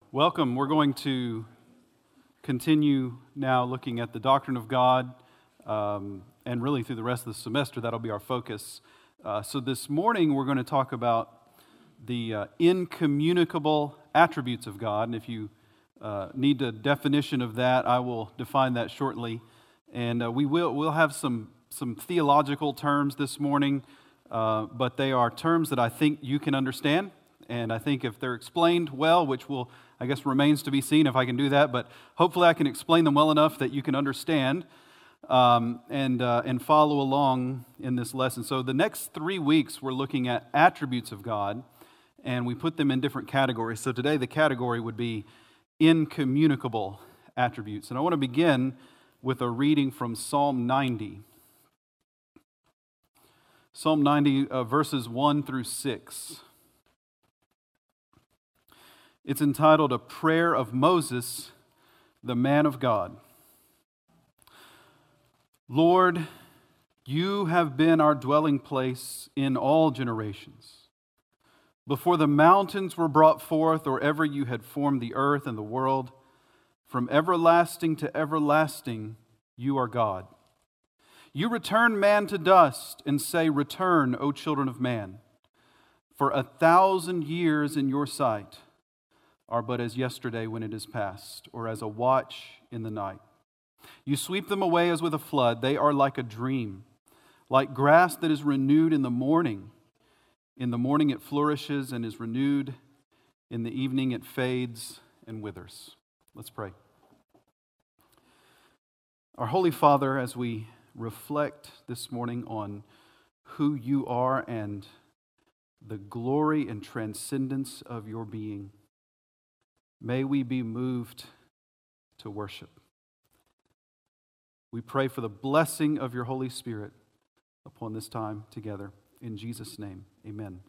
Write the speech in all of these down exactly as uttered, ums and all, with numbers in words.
Welcome. We're going to continue now looking at the doctrine of God, um, and really through the rest of the semester, that'll be our focus. Uh, so this morning, we're going to talk about the uh, incommunicable attributes of God. And if you uh, need a definition of that, I will define that shortly. And uh, we will we'll have some, some theological terms this morning, uh, but they are terms that I think you can understand. And I think if they're explained well, which will, I guess, remains to be seen if I can do that, but hopefully I can explain them well enough that you can understand um, and uh, and follow along in this lesson. So the next three weeks we're looking at attributes of God, and we put them in different categories. So today the category would be incommunicable attributes. And I want to begin with a reading from Psalm ninety. Psalm ninety, uh, verses one through six. It's entitled, A Prayer of Moses, the Man of God. Lord, you have been our dwelling place in all generations. Before the mountains were brought forth, or ever you had formed the earth and the world, from everlasting to everlasting, you are God. You return man to dust and say, Return, O children of man. For a thousand years in your sight are but as yesterday when it is past, or as a watch in the night. You sweep them away as with a flood. They are like a dream, like grass that is renewed in the morning. In the morning it flourishes and is renewed. In the evening it fades and withers. Let's pray. Our Holy Father, as we reflect this morning on who you are and the glory and transcendence of your being, may we be moved to worship. We pray for the blessing of your Holy Spirit upon this time together. In Jesus' name, amen.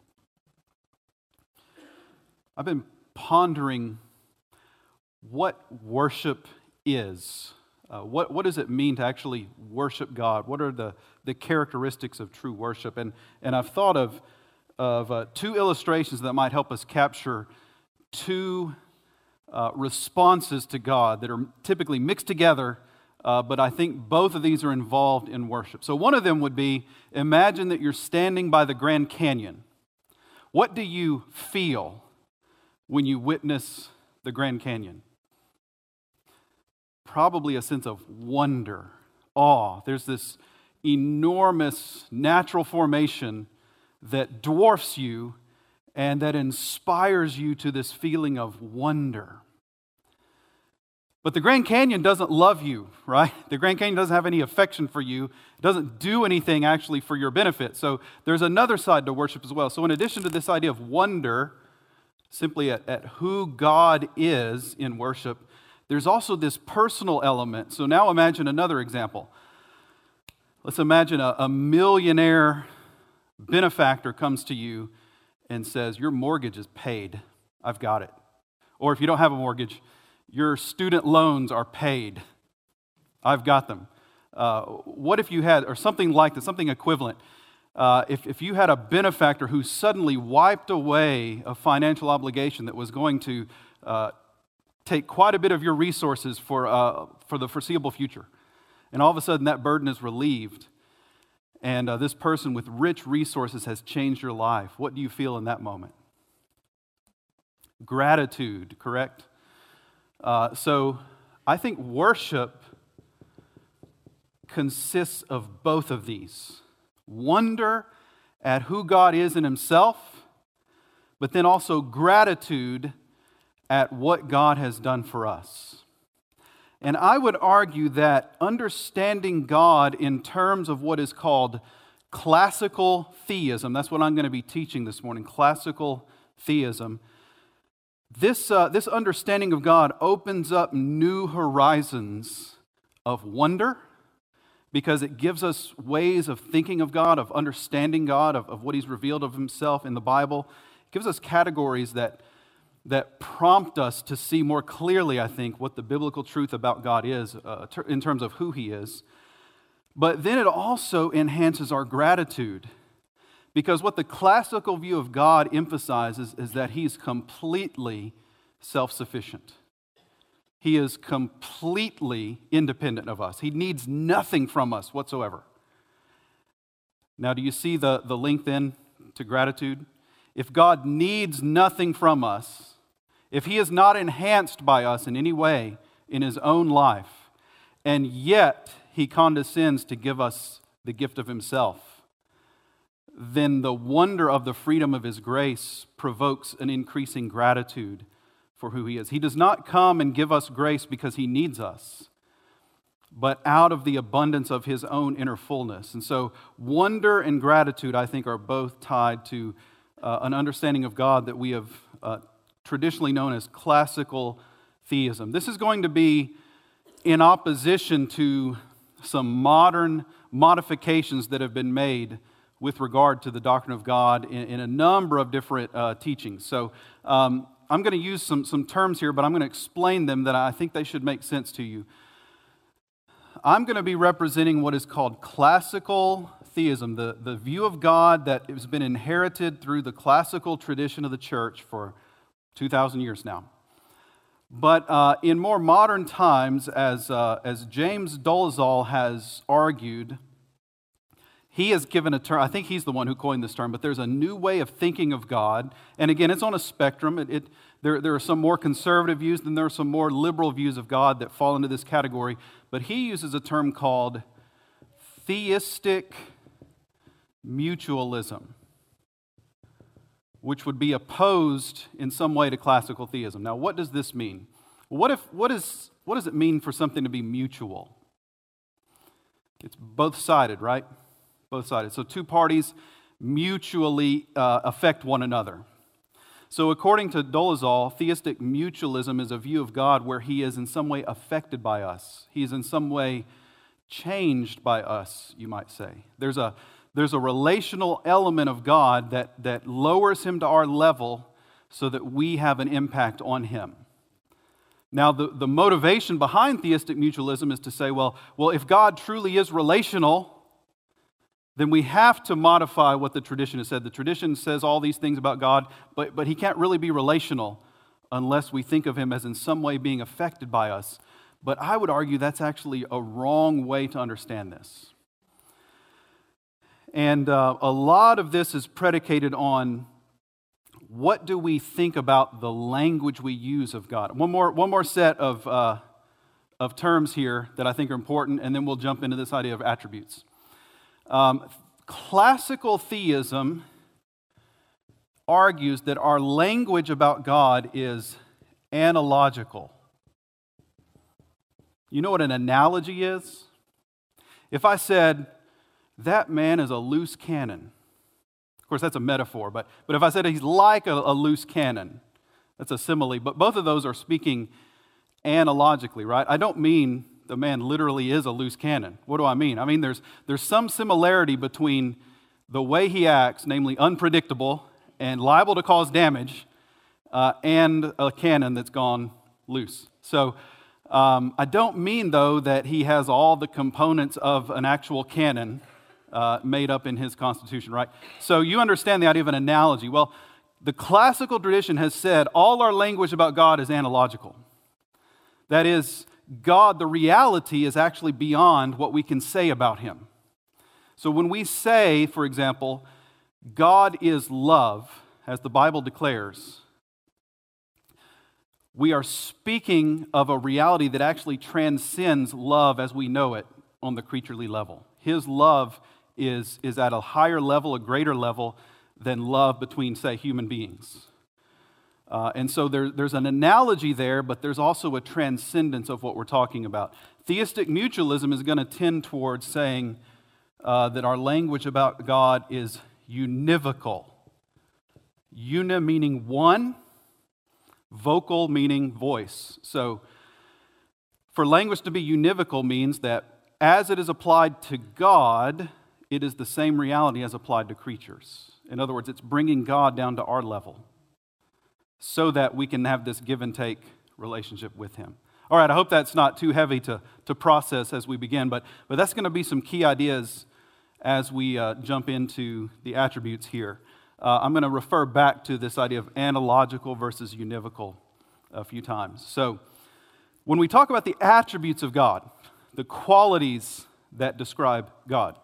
I've been pondering what worship is. Uh, what, what does it mean to actually worship God? What are the, the characteristics of true worship? And, and I've thought of, of uh, two illustrations that might help us capture two Uh, responses to God that are typically mixed together, uh, but I think both of these are involved in worship. So one of them would be, imagine that you're standing by the Grand Canyon. What do you feel when you witness the Grand Canyon? Probably a sense of wonder, awe. There's this enormous natural formation that dwarfs you and that inspires you to this feeling of wonder. But the Grand Canyon doesn't love you, right? The Grand Canyon doesn't have any affection for you. It doesn't do anything actually for your benefit. So there's another side to worship as well. So in addition to this idea of wonder, simply at, at who God is in worship, there's also this personal element. So now imagine another example. Let's imagine a, a millionaire benefactor comes to you and says, your mortgage is paid. I've got it. Or if you don't have a mortgage, your student loans are paid. I've got them. Uh, what if you had, or something like that, something equivalent, uh, if, if you had a benefactor who suddenly wiped away a financial obligation that was going to uh, take quite a bit of your resources for, uh, for the foreseeable future, and all of a sudden that burden is relieved, and uh, this person with rich resources has changed your life. What do you feel in that moment? Gratitude, correct? Uh, so I think worship consists of both of these. Wonder at who God is in himself, but then also gratitude at what God has done for us. And I would argue that understanding God in terms of what is called classical theism, that's what I'm going to be teaching this morning, classical theism, this, uh, this understanding of God opens up new horizons of wonder, because it gives us ways of thinking of God, of understanding God, of, of what he's revealed of himself in the Bible. It gives us categories that that prompt us to see more clearly, I think, what the biblical truth about God is uh, ter- in terms of who he is. But then it also enhances our gratitude, because what the classical view of God emphasizes is that he's completely self-sufficient. He is completely independent of us. He needs nothing from us whatsoever. Now, do you see the, the link then to gratitude? If God needs nothing from us, if He is not enhanced by us in any way in His own life, and yet He condescends to give us the gift of Himself, then the wonder of the freedom of His grace provokes an increasing gratitude for who He is. He does not come and give us grace because He needs us, but out of the abundance of His own inner fullness. And so wonder and gratitude, I think, are both tied to uh, an understanding of God that we have uh, traditionally known as classical theism. This is going to be in opposition to some modern modifications that have been made with regard to the doctrine of God in, in a number of different uh, teachings. So um, I'm going to use some, some terms here, but I'm going to explain them that I think they should make sense to you. I'm going to be representing what is called classical theism, the, the view of God that has been inherited through the classical tradition of the church for two thousand years now. But uh, in more modern times, as, uh, as James Dolezal has argued, he has given a term, I think he's the one who coined this term, but there's a new way of thinking of God. And again, it's on a spectrum. It, it, there, there are some more conservative views, and there are some more liberal views of God that fall into this category. But he uses a term called theistic mutualism, which would be opposed in some way to classical theism. Now, what does this mean? What if, what is, what does it mean for something to be mutual? It's both-sided, right? Both-sided. So two parties mutually uh, affect one another. So according to Dolezal, theistic mutualism is a view of God where He is in some way affected by us. He is in some way changed by us, you might say. There's a, there's a relational element of God that, that lowers Him to our level so that we have an impact on Him. Now, the, the motivation behind theistic mutualism is to say, well, well, if God truly is relational, then we have to modify what the tradition has said. The tradition says all these things about God, but, but He can't really be relational unless we think of Him as in some way being affected by us. But I would argue that's actually a wrong way to understand this. And uh, a lot of this is predicated on what do we think about the language we use of God. One more, one more set of, uh, of terms here that I think are important, and then we'll jump into this idea of attributes. Um, classical theism argues that our language about God is analogical. You know what an analogy is? If I said, that man is a loose cannon. Of course, that's a metaphor, but, but if I said he's like a, a loose cannon, that's a simile. But both of those are speaking analogically, right? I don't mean the man literally is a loose cannon. What do I mean? I mean there's, there's some similarity between the way he acts, namely unpredictable and liable to cause damage, uh, and a cannon that's gone loose. So um, I don't mean, though, that he has all the components of an actual cannon uh, made up in his constitution, right? So you understand the idea of an analogy. Well, the classical tradition has said all our language about God is analogical. That is, God, the reality is actually beyond what we can say about Him. So when we say, for example, God is love, as the Bible declares, we are speaking of a reality that actually transcends love as we know it on the creaturely level. His love is, is at a higher level, a greater level than love between, say, human beings. Uh, and so there, there's an analogy there, but there's also a transcendence of what we're talking about. Theistic mutualism is going to tend towards saying uh, that our language about God is univocal. Una meaning one, vocal meaning voice. So for language to be univocal means that as it is applied to God, it is the same reality as applied to creatures. In other words, it's bringing God down to our level, so that we can have this give and take relationship with Him. All right, I hope that's not too heavy to, to process as we begin, but, but that's going to be some key ideas as we uh, jump into the attributes here. Uh, I'm going to refer back to this idea of analogical versus univocal a few times. So when we talk about the attributes of God, the qualities that describe God,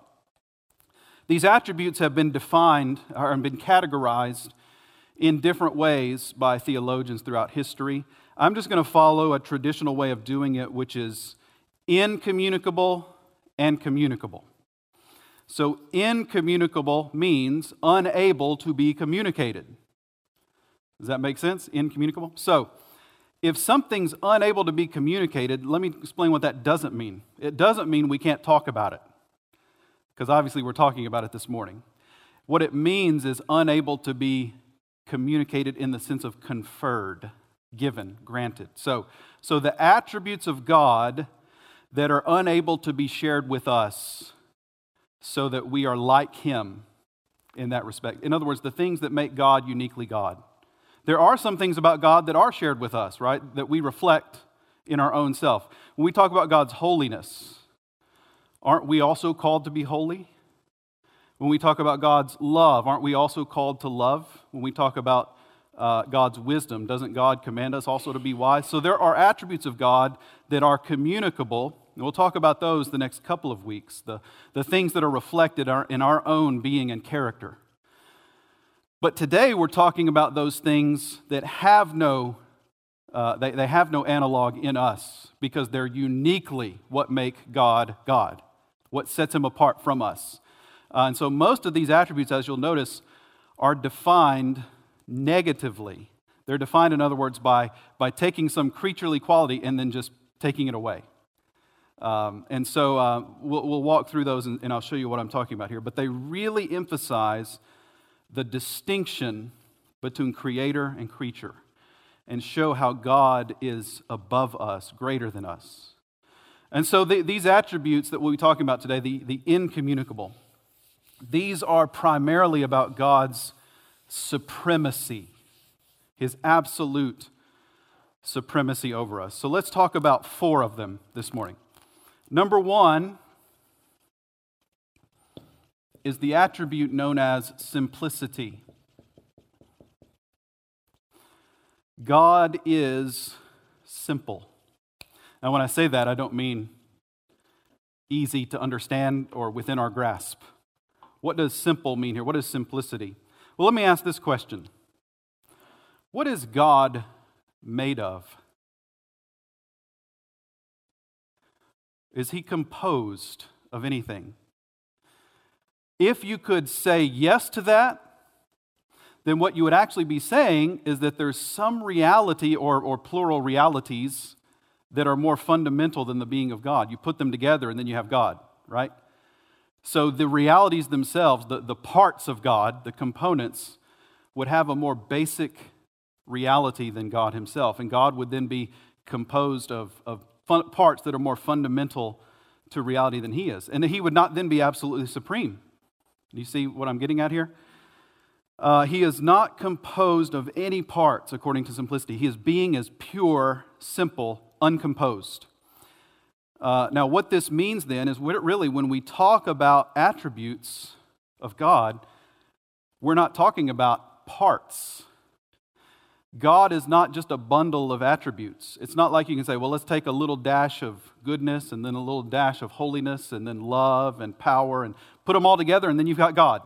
these attributes have been defined or been categorized in different ways by theologians throughout history. I'm just going to follow a traditional way of doing it, which is incommunicable and communicable. So incommunicable means unable to be communicated. Does that make sense? Incommunicable? So if something's unable to be communicated, let me explain what that doesn't mean. It doesn't mean we can't talk about it, because obviously we're talking about it this morning. What it means is unable to be communicated in the sense of conferred, given, granted. So, so the attributes of God that are unable to be shared with us so that we are like Him in that respect. In other words, the things that make God uniquely God. There are some things about God that are shared with us, right, that we reflect in our own self. When we talk about God's holiness, aren't we also called to be holy? When we talk about God's love, aren't we also called to love? When we talk about uh, God's wisdom, doesn't God command us also to be wise? So there are attributes of God that are communicable, and we'll talk about those the next couple of weeks, the, the things that are reflected are in our own being and character. But today we're talking about those things that have no, uh, they, they have no analog in us, because they're uniquely what make God God, what sets Him apart from us. Uh, and so most of these attributes, as you'll notice, are defined negatively. They're defined, in other words, by, by taking some creaturely quality and then just taking it away. Um, and so uh, we'll, we'll walk through those, and, and I'll show you what I'm talking about here. But they really emphasize the distinction between creator and creature and show how God is above us, greater than us. And so the, these attributes that we'll be talking about today, the, the incommunicable, these are primarily about God's supremacy, His absolute supremacy over us. So let's talk about four of them this morning. Number one is the attribute known as simplicity. God is simple. Now, when I say that, I don't mean easy to understand or within our grasp. What does simple mean here? What is simplicity? Well, let me ask this question. What is God made of? Is He composed of anything? If you could say yes to that, then what you would actually be saying is that there's some reality or, or plural realities that are more fundamental than the being of God. You put them together and then you have God, right? So the realities themselves, the, the parts of God, the components, would have a more basic reality than God Himself. And God would then be composed of, of fun, parts that are more fundamental to reality than He is. And He would not then be absolutely supreme. Do you see what I'm getting at here? Uh, he is not composed of any parts according to simplicity. His being is pure, simple, uncomposed. Uh, now, what this means then is really when we talk about attributes of God, we're not talking about parts. God is not just a bundle of attributes. It's not like you can say, well, let's take a little dash of goodness and then a little dash of holiness and then love and power and put them all together and then you've got God.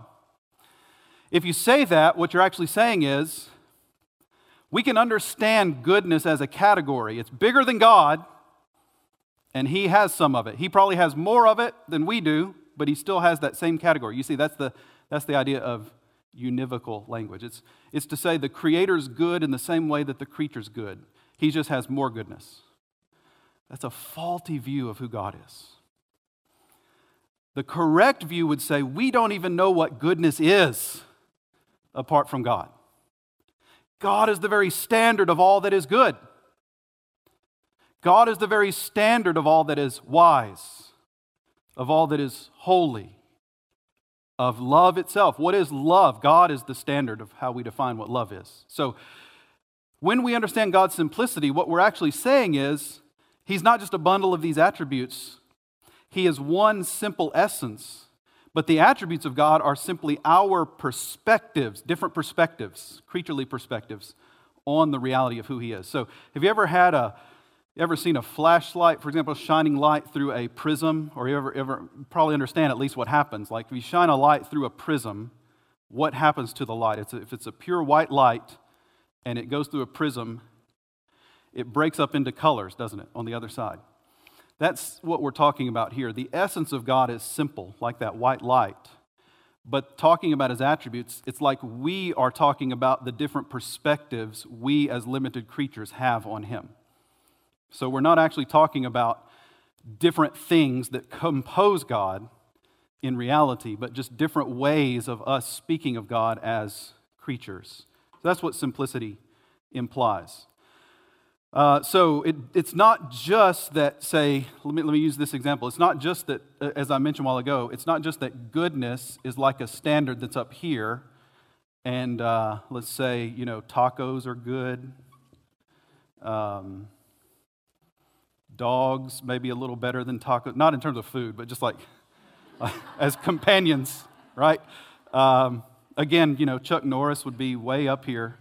If you say that, what you're actually saying is we can understand goodness as a category. It's bigger than God, and He has some of it. He probably has more of it than we do, but He still has that same category. You see, that's the that's the idea of univocal language. It's, it's to say the Creator's good in the same way that the creature's good. He just has more goodness. That's a faulty view of who God is. The correct view would say we don't even know what goodness is apart from God. God is the very standard of all that is good. God is the very standard of all that is wise, of all that is holy, of love itself. What is love? God is the standard of how we define what love is. So when we understand God's simplicity, what we're actually saying is He's not just a bundle of these attributes. He is one simple essence. But the attributes of God are simply our perspectives, different perspectives, creaturely perspectives, on the reality of who he is. So have you ever had a, ever seen a flashlight, for example, shining light through a prism? Or you ever, ever probably understand at least what happens. Like if you shine a light through a prism, what happens to the light? It's a, if it's a pure white light and it goes through a prism, it breaks up into colors, doesn't it, on the other side? That's what we're talking about here. The essence of God is simple, like that white light. But talking about his attributes, it's like we are talking about the different perspectives we as limited creatures have on him. So we're not actually talking about different things that compose God in reality, but just different ways of us speaking of God as creatures. So that's what simplicity implies. Uh, so it, it's not just that, say, let me, let me use this example. It's not just that, as I mentioned a while ago, it's not just that goodness is like a standard that's up here, and uh, let's say, you know, tacos are good, um, dogs maybe a little better than tacos, not in terms of food, but just like as companions, right? Um, again, you know, Chuck Norris would be way up here.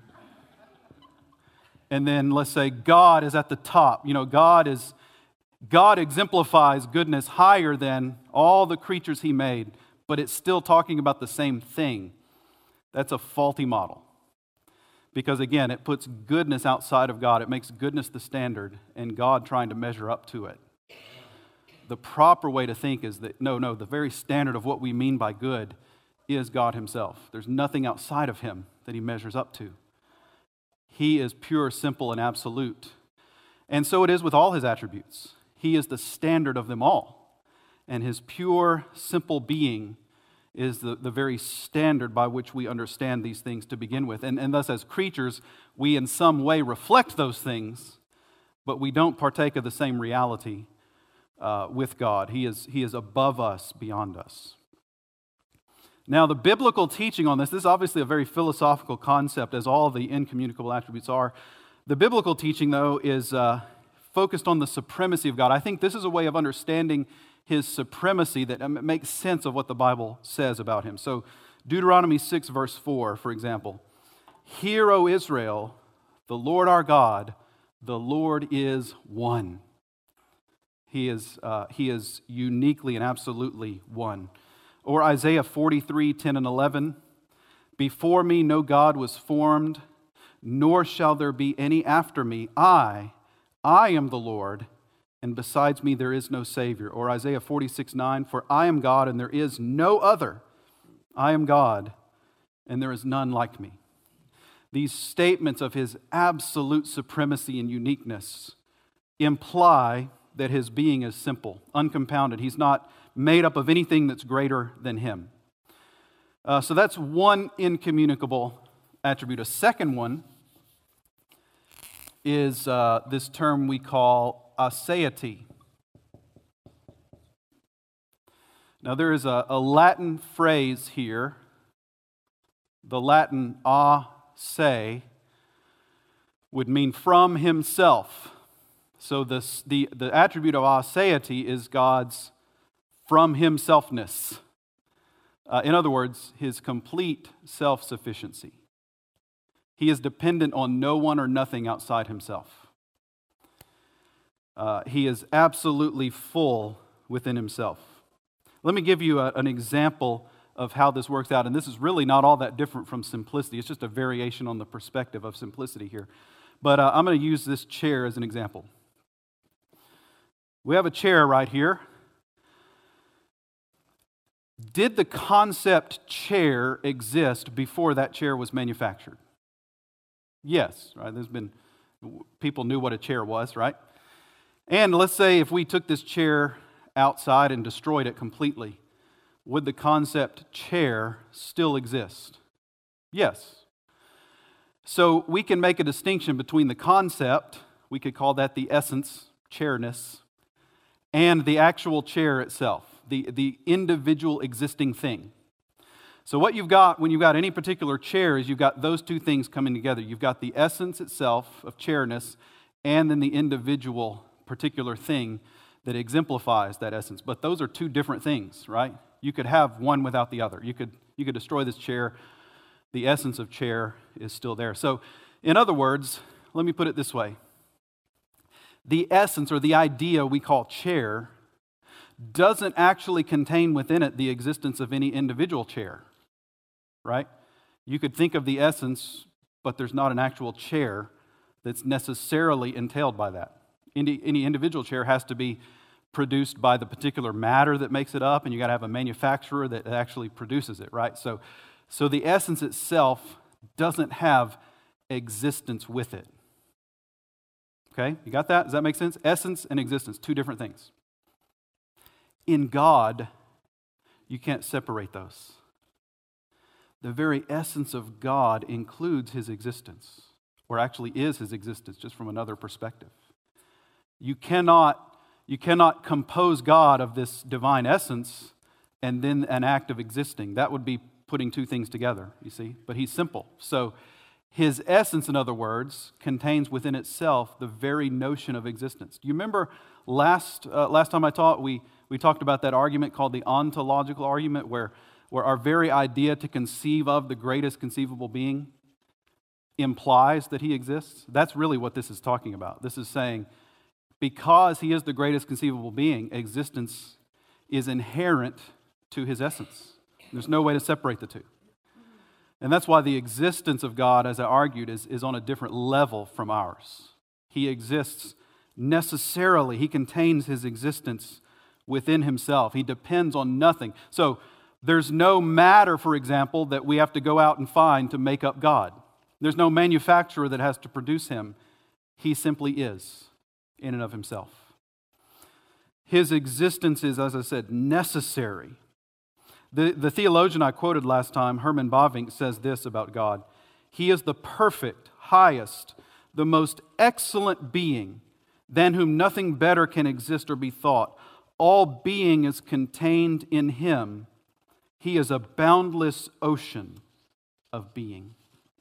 And then let's say God is at the top. You know, God is God exemplifies goodness higher than all the creatures he made, but it's still talking about the same thing. That's a faulty model. Because again, it puts goodness outside of God. It makes goodness the standard and God trying to measure up to it. The proper way to think is that, no, no, the very standard of what we mean by good is God himself. There's nothing outside of him that he measures up to. He is pure, simple, and absolute. And so it is with all his attributes. He is the standard of them all. And his pure, simple being is the, the very standard by which we understand these things to begin with. And, and thus, as creatures, we in some way reflect those things, but we don't partake of the same reality uh, with God. He is, he is above us, beyond us. Now, the biblical teaching on this, this is obviously a very philosophical concept, as all of the incommunicable attributes are. The biblical teaching, though, is uh, focused on the supremacy of God. I think this is a way of understanding his supremacy that makes sense of what the Bible says about him. So, Deuteronomy six, verse four, for example. Hear, O Israel, the Lord our God, the Lord is one. He is, uh, he is uniquely and absolutely one. Or Isaiah forty-three, ten and eleven, before me no God was formed, nor shall there be any after me. I, I am the Lord, and besides me there is no Savior. Or Isaiah forty-six, nine, for I am God and there is no other. I am God and there is none like me. These statements of his absolute supremacy and uniqueness imply that his being is simple, uncompounded. He's not made up of anything that's greater than him. Uh, so that's one incommunicable attribute. A second one is uh, this term we call aseity. Now there is a, a Latin phrase here, the Latin a se would mean from himself. So this, the, the attribute of aseity is God's from himselfness. Uh, in other words, his complete self-sufficiency. He is dependent on no one or nothing outside himself. Uh, he is absolutely full within himself. Let me give you a, an example of how this works out. And this is really not all that different from simplicity. It's just a variation on the perspective of simplicity here. But uh, I'm going to use this chair as an example. We have a chair right here. Did the concept chair exist before that chair was manufactured? Yes, right? There's been, people knew what a chair was, right? And let's say if we took this chair outside and destroyed it completely, would the concept chair still exist? Yes. So we can make a distinction between the concept, we could call that the essence, chairness, and the actual chair itself, the, the individual existing thing. So what you've got when you've got any particular chair is you've got those two things coming together. You've got the essence itself of chairness and then the individual particular thing that exemplifies that essence. But those are two different things, right? You could have one without the other. You could, you could destroy this chair. The essence of chair is still there. So In other words, let me put it this way. The essence or the idea we call chair doesn't actually contain within it the existence of any individual chair, right? You could think of the essence, but there's not an actual chair that's necessarily entailed by that. Any, any individual chair has to be produced by the particular matter that makes it up, and you got to have a manufacturer that actually produces it, right? So, so the essence itself doesn't have existence with it. Okay, you got that? Does that make sense? Essence and existence, two different things. In God, you can't separate those. The very essence of God includes His existence, or actually is His existence, just from another perspective. You cannot, you cannot compose God of this divine essence and then an act of existing. That would be putting two things together, you see. But He's simple. So His essence, in other words, contains within itself the very notion of existence. Do you remember last uh, last time I taught, we, we talked about that argument called the ontological argument, where, where our very idea to conceive of the greatest conceivable being implies that He exists? That's really what this is talking about. This is saying, because He is the greatest conceivable being, existence is inherent to His essence. There's no way to separate the two. And that's why the existence of God, as I argued, is, is on a different level from ours. He exists necessarily. He contains His existence within Himself. He depends on nothing. So there's no matter, for example, that we have to go out and find to make up God. There's no manufacturer that has to produce Him. He simply is in and of Himself. His existence is, as I said, necessary. The, the theologian I quoted last time, Herman Bavinck, says this about God. He is the perfect, highest, the most excellent being, than whom nothing better can exist or be thought. All being is contained in Him. He is a boundless ocean of being.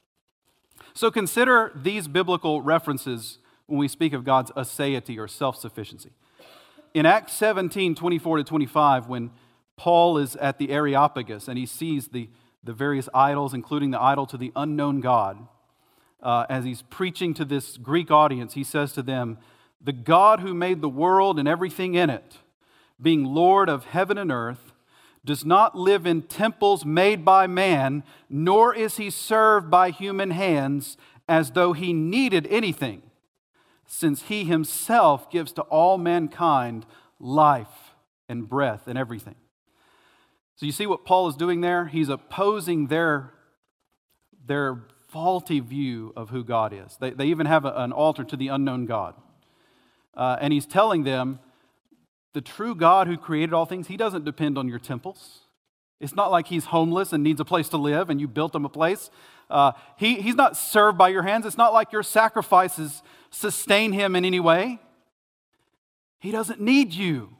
So consider these biblical references when we speak of God's aseity or self-sufficiency. In Acts seventeen, twenty-four to twenty-five, when Paul is at the Areopagus and he sees the, the various idols, including the idol to the unknown God. Uh, as he's preaching to this Greek audience, he says to them, "The God who made the world and everything in it, being Lord of heaven and earth, does not live in temples made by man, nor is He served by human hands as though He needed anything, since He Himself gives to all mankind life and breath and everything." So you see what Paul is doing there? He's opposing their, their faulty view of who God is. They, they even have a, an altar to the unknown God. Uh, and he's telling them, the true God who created all things, He doesn't depend on your temples. It's not like He's homeless and needs a place to live and you built Him a place. Uh, he, he's not served by your hands. It's not like your sacrifices sustain Him in any way. He doesn't need you.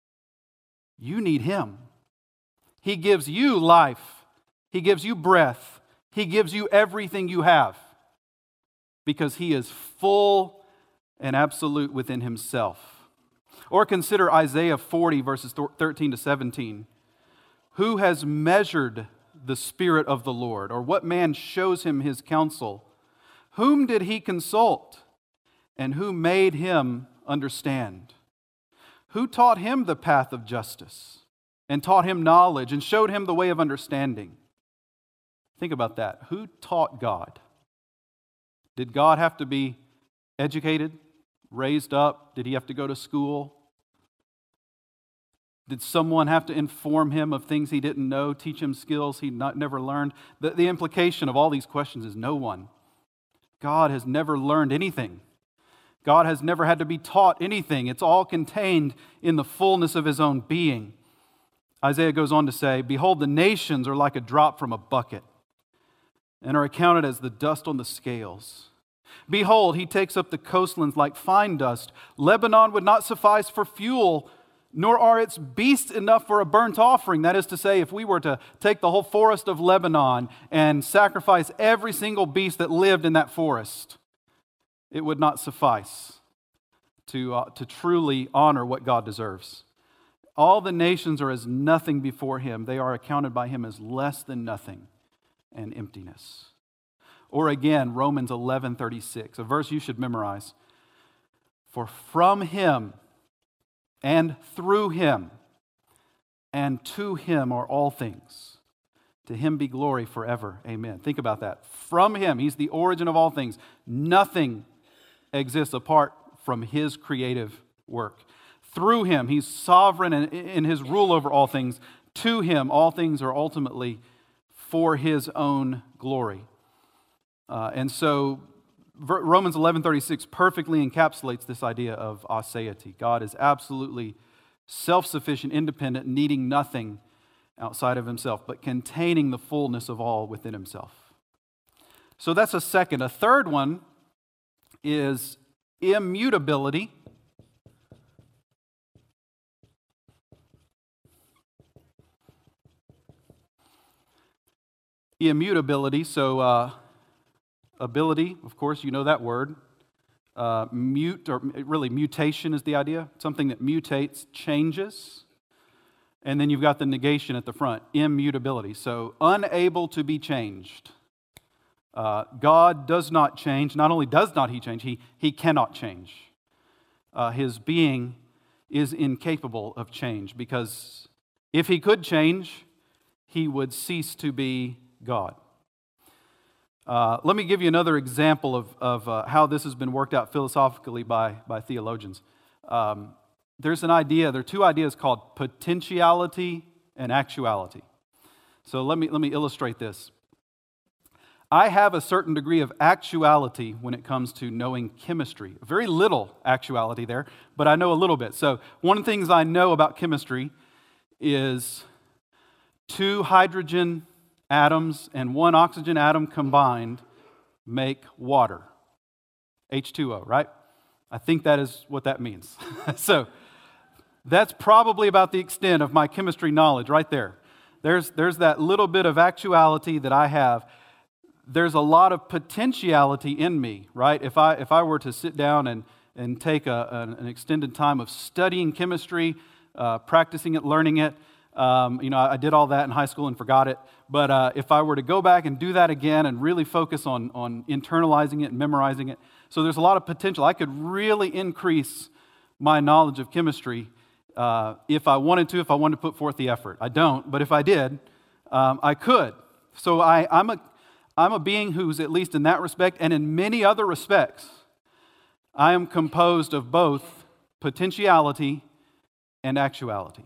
You need Him. He gives you life. He gives you breath. He gives you everything you have because He is full and absolute within Himself. Or consider Isaiah forty, verses thirteen to seventeen. Who has measured the Spirit of the Lord? Or what man shows Him His counsel? Whom did He consult? And who made Him understand? Who taught Him the path of justice? And taught Him knowledge, and showed Him the way of understanding? Think about that. Who taught God? Did God have to be educated, raised up? Did He have to go to school? Did someone have to inform Him of things He didn't know, teach Him skills He not, never learned? The, the implication of all these questions is no one. God has never learned anything. God has never had to be taught anything. It's all contained in the fullness of His own being. Isaiah goes on to say, "Behold, the nations are like a drop from a bucket, and are accounted as the dust on the scales. Behold, He takes up the coastlands like fine dust. Lebanon would not suffice for fuel, nor are its beasts enough for a burnt offering." That is to say, if we were to take the whole forest of Lebanon and sacrifice every single beast that lived in that forest, it would not suffice to, uh, to truly honor what God deserves. All the nations are as nothing before Him. They are accounted by Him as less than nothing and emptiness. Or again, Romans eleven thirty-six, a verse you should memorize. For from him and through him and to him are all things. To him be glory forever. Amen. Think about that. From him, he's the origin of all things. Nothing exists apart from his creative work. Through him, he's sovereign in his rule over all things. To him, all things are ultimately for his own glory. Uh, and so Romans eleven thirty-six perfectly encapsulates this idea of aseity. God is absolutely self-sufficient, independent, needing nothing outside of himself, but containing the fullness of all within himself. So that's a second. A third one is immutability. Immutability, so uh, ability, of course, you know that word. Uh, mute, or really mutation is the idea. Something that mutates, changes. And then you've got the negation at the front, immutability. So unable to be changed. Uh, God does not change. Not only does not he change, he, he cannot change. Uh, his being is incapable of change, because if he could change, he would cease to be God. Uh, let me give you another example of, of uh, how this has been worked out philosophically by, by theologians. Um, there's an idea, there are two ideas called potentiality and actuality. So let me, let me illustrate this. I have a certain degree of actuality when it comes to knowing chemistry. Very little actuality there, but I know a little bit. So one of the things I know about chemistry is two hydrogen atoms and one oxygen atom combined make water. H two O, right? I think that is what that means. So that's probably about the extent of my chemistry knowledge right there. There's, there's that little bit of actuality that I have. There's a lot of potentiality in me, right? If I, if I were to sit down and, and take a, an, an extended time of studying chemistry, uh, practicing it, learning it, Um, you know, I did all that in high school and forgot it. But uh, if I were to go back and do that again and really focus on, on internalizing it and memorizing it, so there's a lot of potential. I could really increase my knowledge of chemistry uh, if I wanted to, if I wanted to put forth the effort. I don't, but if I did, um, I could. So I, I'm a, I'm a being who's, at least in that respect and in many other respects, I am composed of both potentiality and actuality.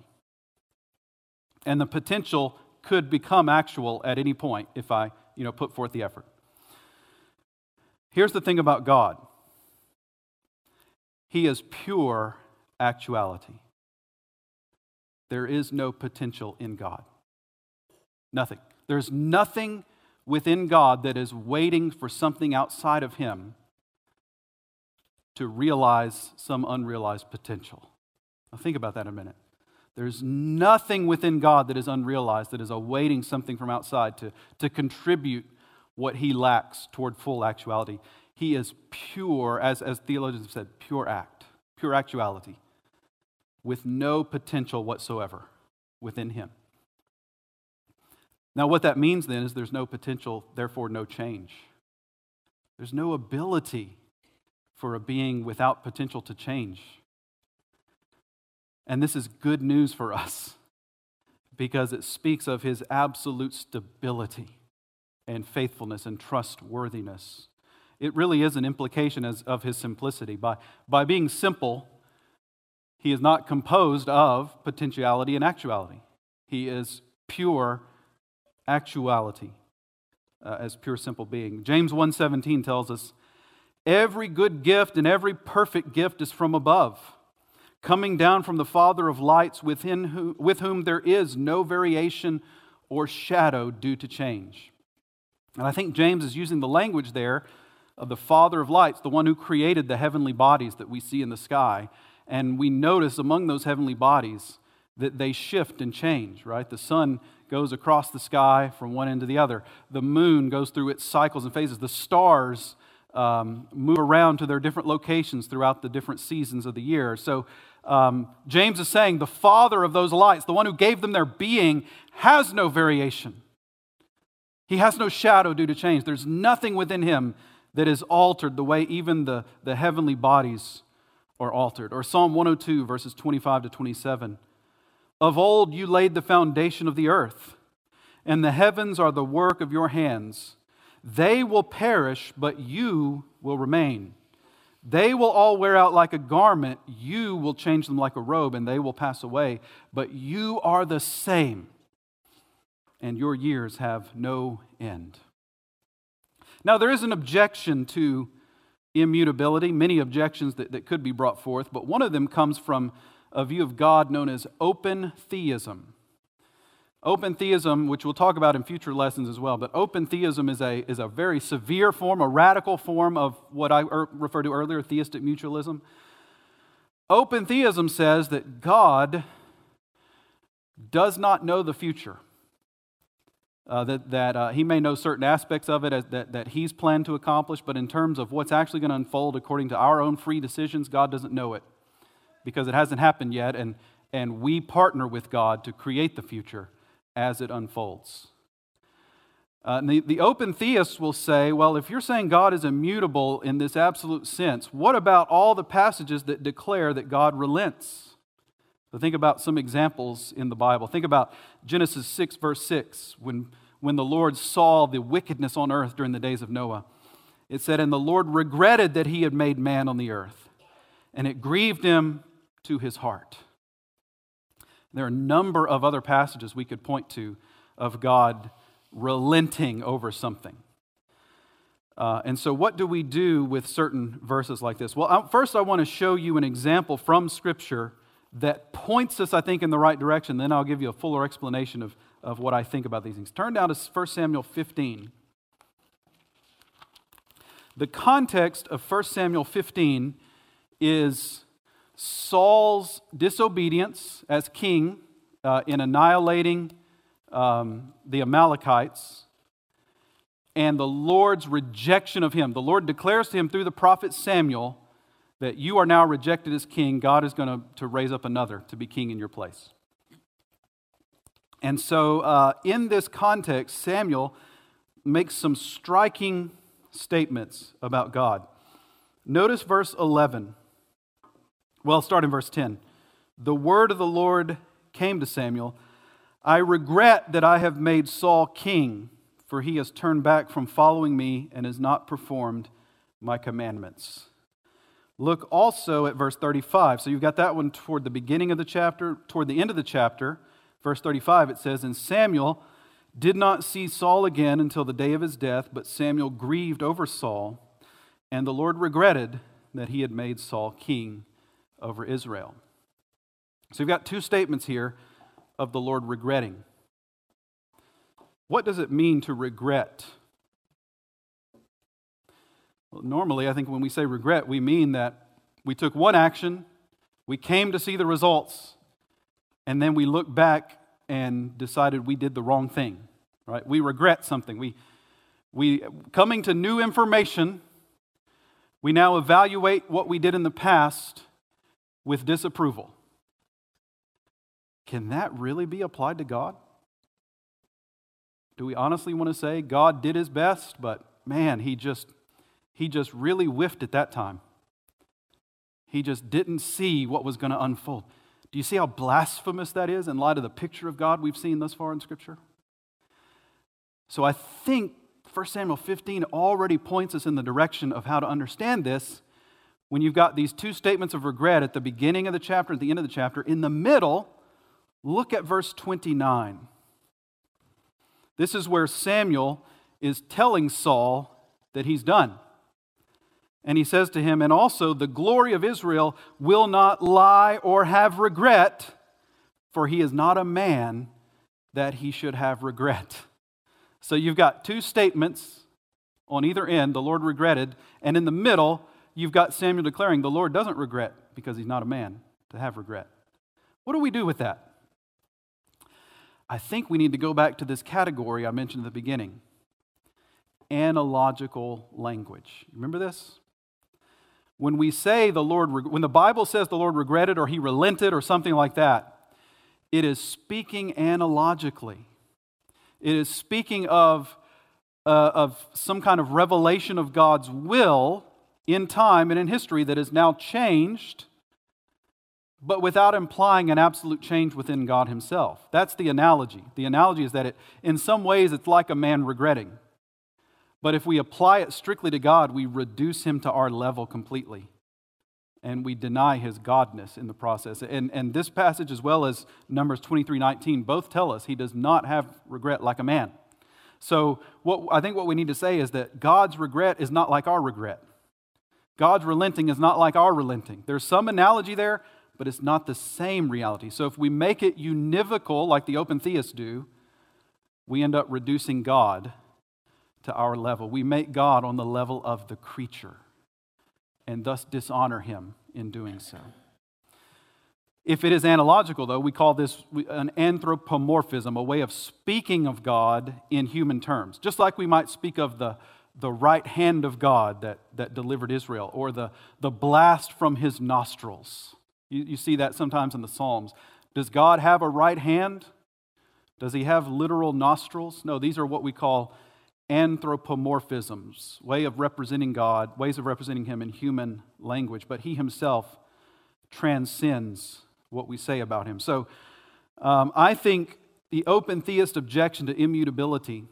And the potential could become actual at any point if I, you know, put forth the effort. Here's the thing about God. He is pure actuality. There is no potential in God. Nothing. There's nothing within God that is waiting for something outside of him to realize some unrealized potential. Now think about that in a minute. There's nothing within God that is unrealized, that is awaiting something from outside to, to contribute what he lacks toward full actuality. He is pure, as, as theologians have said, pure act, pure actuality, with no potential whatsoever within him. Now, what that means then is there's no potential, therefore no change. There's no ability for a being without potential to change. And this is good news for us because it speaks of his absolute stability and faithfulness and trustworthiness. It really is an implication as, of his simplicity. By, by being simple, he is not composed of potentiality and actuality. He is pure actuality uh, as pure simple being. James one seventeen tells us, every good gift and every perfect gift is from above, coming down from the Father of lights, within who, with whom there is no variation or shadow due to change. And I think James is using the language there of the Father of lights, the one who created the heavenly bodies that we see in the sky. And we notice among those heavenly bodies that they shift and change, right? The sun goes across the sky from one end to the other. The moon goes through its cycles and phases. The stars um, move around to their different locations throughout the different seasons of the year. So um, James is saying the Father of those lights, the one who gave them their being, has no variation. He has no shadow due to change. There's nothing within him that is altered the way even the, the heavenly bodies are altered. Or Psalm one oh two, verses twenty-five to twenty-seven. Of old you laid the foundation of the earth, and the heavens are the work of your hands. They will perish, but you will remain. They will all wear out like a garment. You will change them like a robe, and they will pass away. But you are the same, and your years have no end. Now, there is an objection to immutability, many objections that, that could be brought forth, but one of them comes from a view of God known as open theism. Open theism, which we'll talk about in future lessons as well, but open theism is a, is a very severe form, a radical form of what I er, referred to earlier, theistic mutualism. Open theism says that God does not know the future. Uh, that that uh, he may know certain aspects of it as, that, that he's planned to accomplish, but in terms of what's actually going to unfold according to our own free decisions, God doesn't know it because it hasn't happened yet, and, and we partner with God to create the future as it unfolds. Uh, and the, the open theists will say, well, if you're saying God is immutable in this absolute sense, what about all the passages that declare that God relents? So think about some examples in the Bible. Think about Genesis six, verse six, when, when the Lord saw the wickedness on earth during the days of Noah. It said, and the Lord regretted that he had made man on the earth, and it grieved him to his heart. There are a number of other passages we could point to of God relenting over something. Uh, and so what do we do with certain verses like this? Well, first I want to show you an example from Scripture that points us, I think, in the right direction. Then I'll give you a fuller explanation of, of what I think about these things. Turn down to First Samuel fifteen. The context of First Samuel fifteen is Saul's disobedience as king uh, in annihilating um, the Amalekites, and the Lord's rejection of him. The Lord declares to him through the prophet Samuel that you are now rejected as king. God is going to, to raise up another to be king in your place. And so uh, in this context, Samuel makes some striking statements about God. Notice verse eleven. Well, start in verse ten. The word of the Lord came to Samuel. I regret that I have made Saul king, for he has turned back from following me and has not performed my commandments. Look also at verse thirty-five. So you've got that one toward the beginning of the chapter. Toward the end of the chapter, verse thirty-five, it says, and Samuel did not see Saul again until the day of his death, but Samuel grieved over Saul, and the Lord regretted that he had made Saul king over Israel. So you've got two statements here of the Lord regretting. What does it mean to regret? Well, normally, I think when we say regret, we mean that we took one action, we came to see the results, and then we look back and decided we did the wrong thing, right? We regret something. We, we coming to new information, we now evaluate what we did in the past with disapproval. Can that really be applied to God? Do we honestly want to say God did his best, but man, he just he just really whiffed at that time. He just didn't see what was going to unfold. Do you see how blasphemous that is in light of the picture of God we've seen thus far in Scripture? So I think First Samuel fifteen already points us in the direction of how to understand this when you've got these two statements of regret at the beginning of the chapter, at the end of the chapter. In the middle, look at verse twenty-nine. This is where Samuel is telling Saul that he's done. And he says to him, and also the glory of Israel will not lie or have regret, for he is not a man that he should have regret. So you've got two statements on either end, the Lord regretted, and in the middle, you've got Samuel declaring the Lord doesn't regret because he's not a man to have regret. What do we do with that? I think we need to go back to this category I mentioned at the beginning. Analogical language. Remember this? When we say the Lord, when the Bible says the Lord regretted or he relented or something like that, it is speaking analogically. It is speaking of uh, of some kind of revelation of God's will in time and in history that is now changed, but without implying an absolute change within God himself. That's the analogy. The analogy is that it, in some ways it's like a man regretting. But if we apply it strictly to God, we reduce him to our level completely. And we deny his godness in the process. And, and this passage, as well as Numbers twenty-three nineteen, both tell us he does not have regret like a man. So what I think what we need to say is that God's regret is not like our regret. God's relenting is not like our relenting. There's some analogy there, but it's not the same reality. So if we make it univocal, like the open theists do, we end up reducing God to our level. We make God on the level of the creature, and thus dishonor him in doing so. If it is analogical, though, we call this an anthropomorphism, a way of speaking of God in human terms. Just like we might speak of the, the right hand of God that, that delivered Israel, or the, the blast from his nostrils. You, you see that sometimes in the Psalms. Does God have a right hand? Does he have literal nostrils? No, these are what we call anthropomorphisms, way of representing God, ways of representing him in human language, but he himself transcends what we say about him. So um, I think the open theist objection to immutability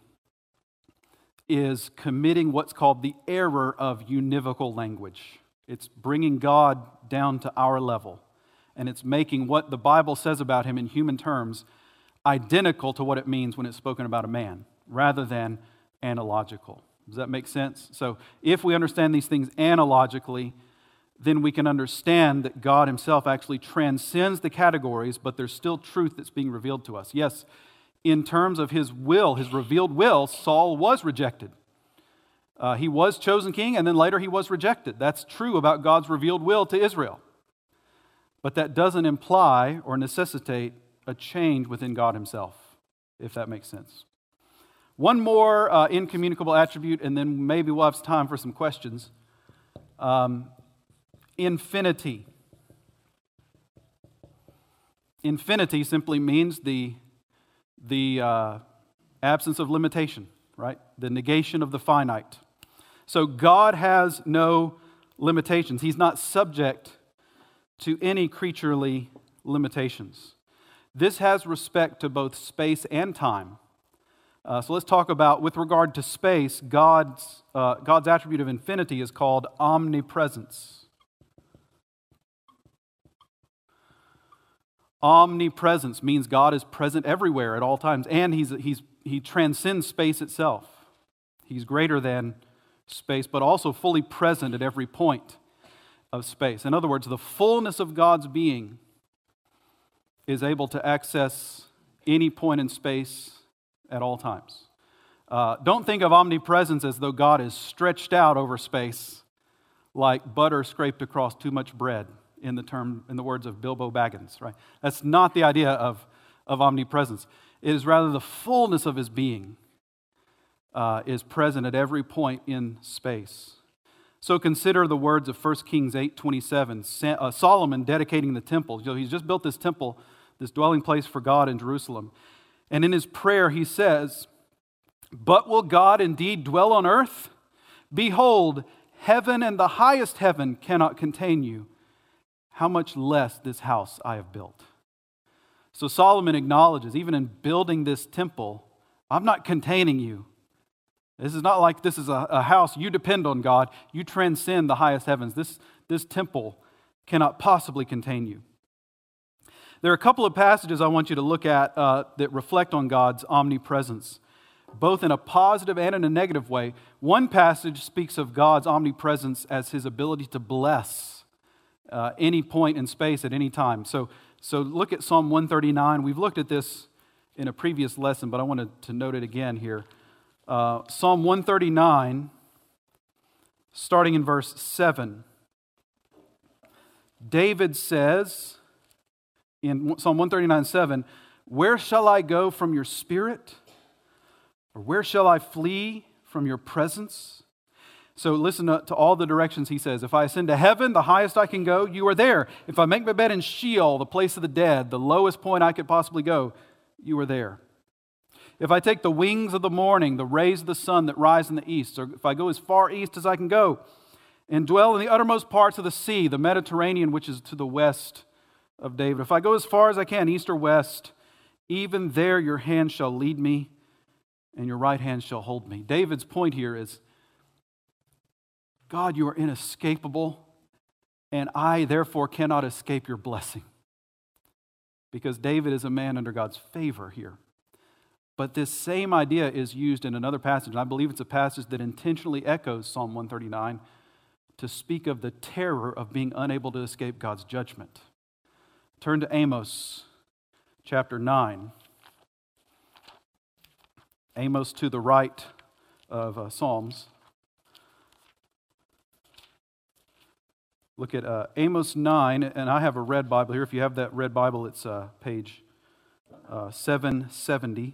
is committing what's called the error of univocal language. It's bringing God down to our level, and it's making what the Bible says about him in human terms identical to what it means when it's spoken about a man, rather than analogical. Does that make sense? So if we understand these things analogically, then we can understand that God himself actually transcends the categories, but there's still truth that's being revealed to us. Yes, in terms of his will, his revealed will, Saul was rejected. Uh, he was chosen king, and then later he was rejected. That's true about God's revealed will to Israel. But that doesn't imply or necessitate a change within God himself, if that makes sense. One more uh, incommunicable attribute, and then maybe we'll have time for some questions. Um, infinity. Infinity simply means the, the uh, absence of limitation, right? The negation of the finite. So God has no limitations. He's not subject to any creaturely limitations. This has respect to both space and time. Uh, so let's talk about, with regard to space, God's, uh, God's attribute of infinity is called omnipresence. Omnipresence means God is present everywhere at all times, and he's, he's, he transcends space itself. He's greater than space, but also fully present at every point of space. In other words, the fullness of God's being is able to access any point in space at all times. Uh, don't think of omnipresence as though God is stretched out over space like butter scraped across too much bread, in the term, in the words of Bilbo Baggins, right? That's not the idea of, of omnipresence. It is rather the fullness of his being uh, is present at every point in space. So consider the words of First Kings eight twenty-seven. Uh, Solomon dedicating the temple. You know, he's just built this temple, this dwelling place for God in Jerusalem. And in his prayer he says, "But will God indeed dwell on earth? Behold, heaven and the highest heaven cannot contain you. How much less this house I have built." So Solomon acknowledges, even in building this temple, I'm not containing you. This is not like this is a, a house. You depend on God. You transcend the highest heavens. This, this temple cannot possibly contain you. There are a couple of passages I want you to look at uh, that reflect on God's omnipresence, both in a positive and in a negative way. One passage speaks of God's omnipresence as his ability to bless uh, any point in space at any time. So, so look at Psalm one thirty-nine. We've looked at this in a previous lesson, but I wanted to note it again here. Uh, Psalm one thirty-nine, starting in verse seven. David says in Psalm one thirty-nine, seven, "Where shall I go from your spirit? Or where shall I flee from your presence?" So listen to, to all the directions he says. "If I ascend to heaven, the highest I can go, you are there. If I make my bed in Sheol, the place of the dead, the lowest point I could possibly go, you are there. If I take the wings of the morning, the rays of the sun that rise in the east, or if I go as far east as I can go, and dwell in the uttermost parts of the sea, the Mediterranean, which is to the west of David. If I go as far as I can, east or west, even there your hand shall lead me, and your right hand shall hold me. David's point here is, God, you are inescapable, and I therefore cannot escape your blessing. Because David is a man under God's favor here. But this same idea is used in another passage, and I believe it's a passage that intentionally echoes Psalm one thirty-nine to speak of the terror of being unable to escape God's judgment. Turn to Amos chapter nine. Amos to the right of uh, Psalms. Look at uh, Amos nine, and I have a red Bible here. If you have that red Bible, it's uh, page uh, seven seventy.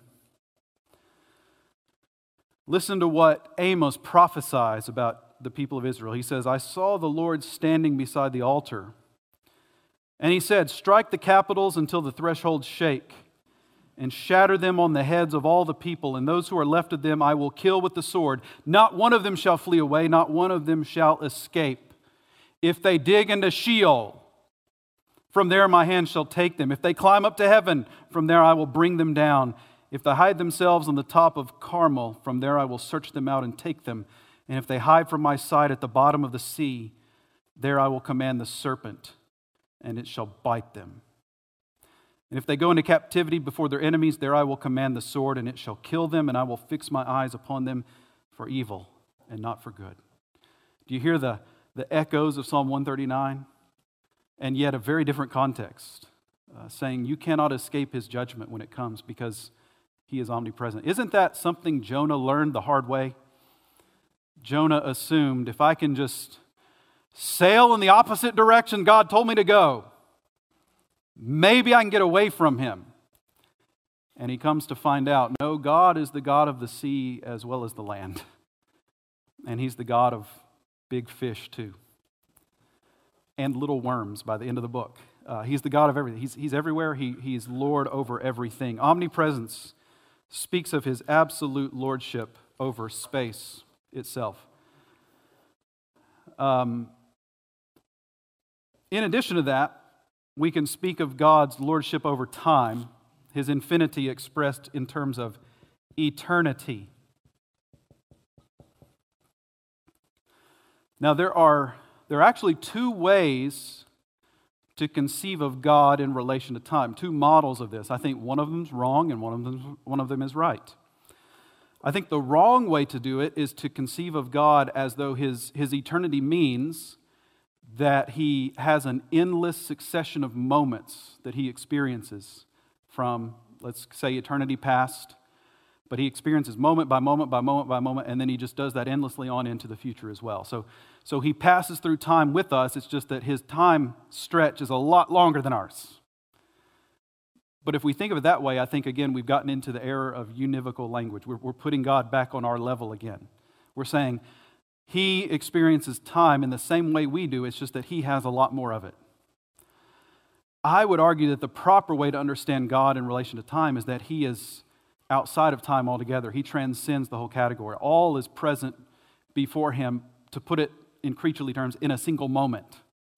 Listen to what Amos prophesies about the people of Israel. He says, I saw the Lord standing beside the altar, and he said, strike the capitals until the thresholds shake, and shatter them on the heads of all the people, and those who are left of them I will kill with the sword. Not one of them shall flee away, not one of them shall escape. If they dig into Sheol, from there my hand shall take them. If they climb up to heaven, from there I will bring them down. If they hide themselves on the top of Carmel, from there I will search them out and take them. And if they hide from my sight at the bottom of the sea, there I will command the serpent, and it shall bite them. And if they go into captivity before their enemies, there I will command the sword, and it shall kill them, and I will fix my eyes upon them for evil and not for good. Do you hear the, the echoes of Psalm one thirty-nine? And yet a very different context, uh, saying you cannot escape his judgment when it comes because he is omnipresent. Isn't that something Jonah learned the hard way? Jonah assumed, if I can just sail in the opposite direction God told me to go, maybe I can get away from him. And he comes to find out, no, God is the God of the sea as well as the land. And he's the God of big fish too. And little worms by the end of the book. Uh, he's the God of everything. He's, he's everywhere. He, he's Lord over everything. Omnipresence speaks of his absolute lordship over space itself. Um, in addition to that, we can speak of God's lordship over time, his infinity expressed in terms of eternity. Now, there are, there are actually two ways to conceive of God in relation to time, two models of this. I think one of them is wrong and one of them, one of them is right. I think the wrong way to do it is to conceive of God as though his, his eternity means that he has an endless succession of moments that he experiences from, let's say, eternity past, but he experiences moment by moment by moment by moment, and then he just does that endlessly on into the future as well. So, so he passes through time with us. It's just that his time stretch is a lot longer than ours. But if we think of it that way, I think, again, we've gotten into the error of univocal language. We're, we're putting God back on our level again. We're saying he experiences time in the same way we do. It's just that he has a lot more of it. I would argue that the proper way to understand God in relation to time is that he is outside of time altogether. He transcends the whole category. All is present before him, to put it in creaturely terms, in a single moment.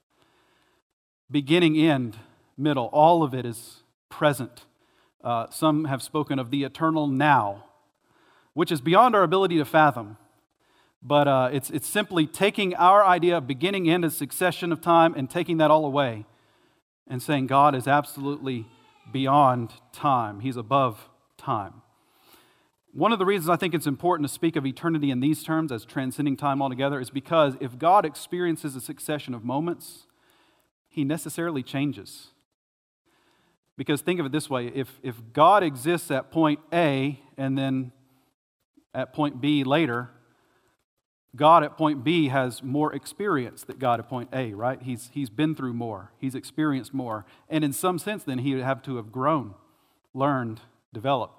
Beginning, end, middle, all of it is present. Uh, some have spoken of the eternal now, which is beyond our ability to fathom. But uh, it's, it's simply taking our idea of beginning, end, a succession of time, and taking that all away and saying God is absolutely beyond time. He's above time. One of the reasons I think it's important to speak of eternity in these terms as transcending time altogether is because if God experiences a succession of moments, he necessarily changes. Because think of it this way, if, if God exists at point A and then at point B later, God at point B has more experience than God at point A, right? He's, he's been through more. He's experienced more. And in some sense, then, he would have to have grown, learned, developed.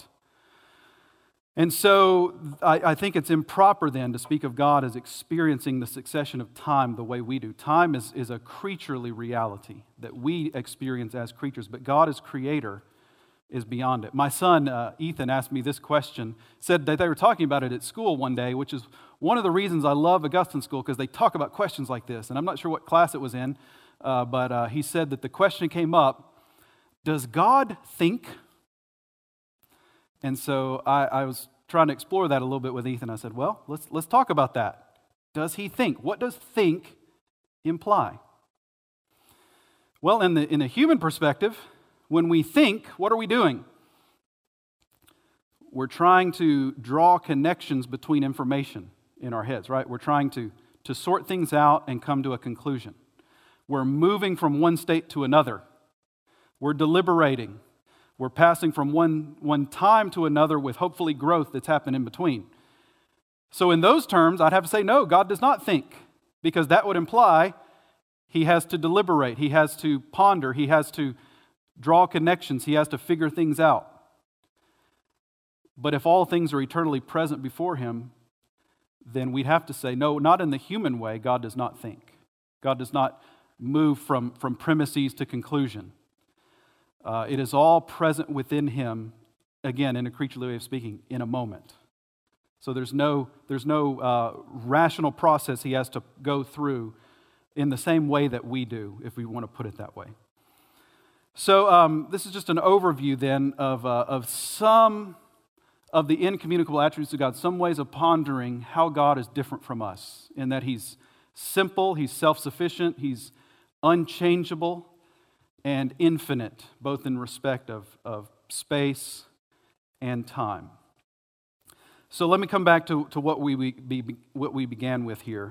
And so I, I think it's improper then to speak of God as experiencing the succession of time the way we do. Time is, is a creaturely reality that we experience as creatures, but God is creator. is beyond it. My son, uh, Ethan, asked me this question, said that they were talking about it at school one day, which is one of the reasons I love Augustine School, because they talk about questions like this. And I'm not sure what class it was in, uh, but uh, he said that the question came up, does God think? And so I, I was trying to explore that a little bit with Ethan. I said, well, let's, let's talk about that. Does he think? What does think imply? Well, in the in a human perspective, when we think, what are we doing? We're trying to draw connections between information in our heads, right? We're trying to, to sort things out and come to a conclusion. We're moving from one state to another. We're deliberating. We're passing from one, one time to another with hopefully growth that's happened in between. So in those terms, I'd have to say, no, God does not think, because that would imply he has to deliberate, he has to ponder, he has to draw connections, he has to figure things out. But if all things are eternally present before him, then we'd have to say, no, not in the human way, God does not think. God does not move from, from premises to conclusion. Uh, it is all present within him, again, in a creaturely way of speaking, in a moment. So there's no, there's no uh, rational process he has to go through in the same way that we do, if we want to put it that way. So um, this is just an overview then of, uh, of some of the incommunicable attributes of God, some ways of pondering how God is different from us, in that he's simple, he's self-sufficient, he's unchangeable, and infinite, both in respect of, of space and time. So let me come back to, to what we, we be, what we began with here.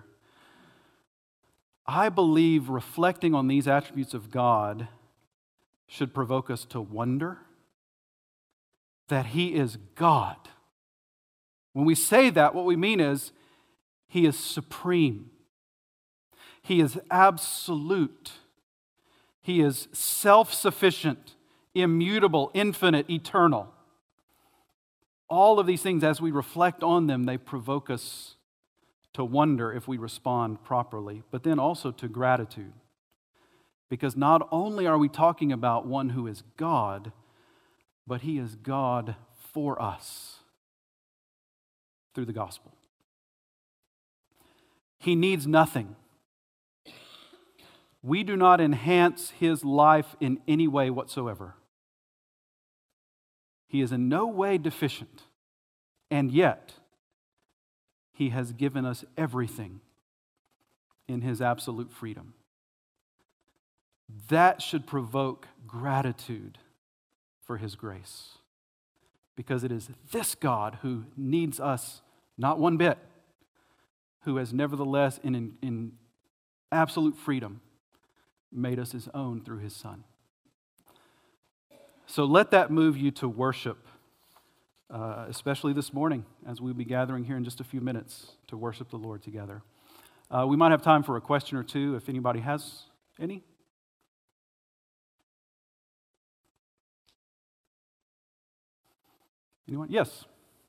I believe reflecting on these attributes of God should provoke us to wonder that he is God. When we say that, what we mean is he is supreme. He is absolute. He is self-sufficient, immutable, infinite, eternal. All of these things, as we reflect on them, they provoke us to wonder if we respond properly, but then also to gratitude. Because not only are we talking about one who is God, but he is God for us through the gospel. He needs nothing. We do not enhance his life in any way whatsoever. He is in no way deficient, and yet he has given us everything in his absolute freedom. That should provoke gratitude for his grace, because it is this God who needs us not one bit, who has nevertheless in, in, in absolute freedom made us his own through his Son. So let that move you to worship, uh, especially this morning as we'll be gathering here in just a few minutes to worship the Lord together. Uh, we might have time for a question or two if anybody has any. Anyone? Yes.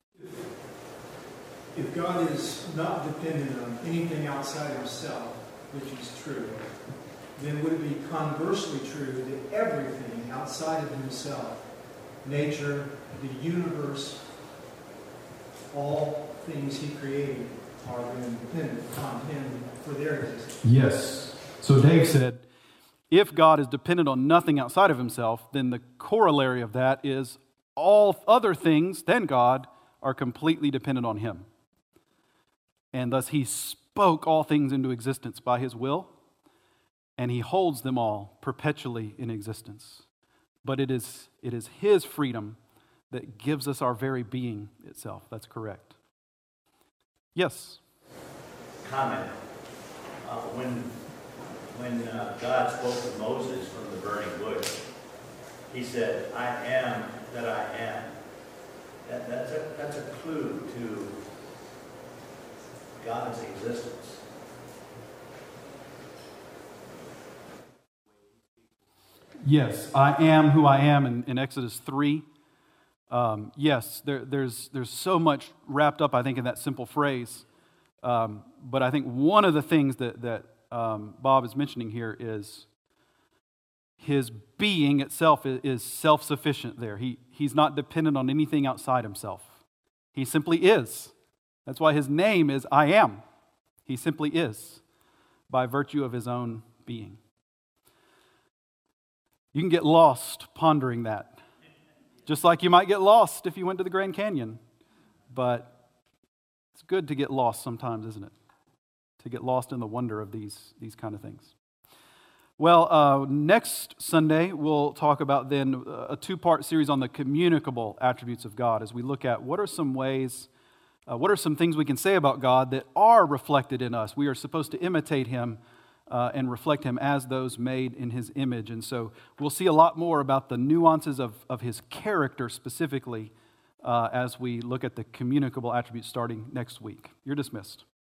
If God is not dependent on anything outside himself, which is true, then would it be conversely true that everything outside of himself, nature, the universe, all things he created, are then dependent upon him for their existence? Yes. So Dave said, if God is dependent on nothing outside of himself, then the corollary of that is all other things than God are completely dependent on him. And thus he spoke all things into existence by his will, and he holds them all perpetually in existence. But it is, it is his freedom that gives us our very being itself. That's correct. Yes? Comment. Uh, when when uh, God spoke to Moses from the burning bush, he said, I am that I am. That, that's, a, that's a clue to God's existence. Yes, I am who I am in, in Exodus three. Um, yes, there, there's, there's so much wrapped up, I think, in that simple phrase. Um, but I think one of the things that, that um, Bob is mentioning here is his being itself is self-sufficient there. He, he's not dependent on anything outside himself. He simply is. That's why his name is I Am. He simply is, by virtue of his own being. You can get lost pondering that. Just like you might get lost if you went to the Grand Canyon. But it's good to get lost sometimes, isn't it? To get lost in the wonder of these, these kind of things. Well, uh, next Sunday, we'll talk about then a two-part series on the communicable attributes of God as we look at what are some ways, uh, what are some things we can say about God that are reflected in us. We are supposed to imitate Him uh, and reflect Him as those made in His image. And so we'll see a lot more about the nuances of, of His character specifically uh, as we look at the communicable attributes starting next week. You're dismissed.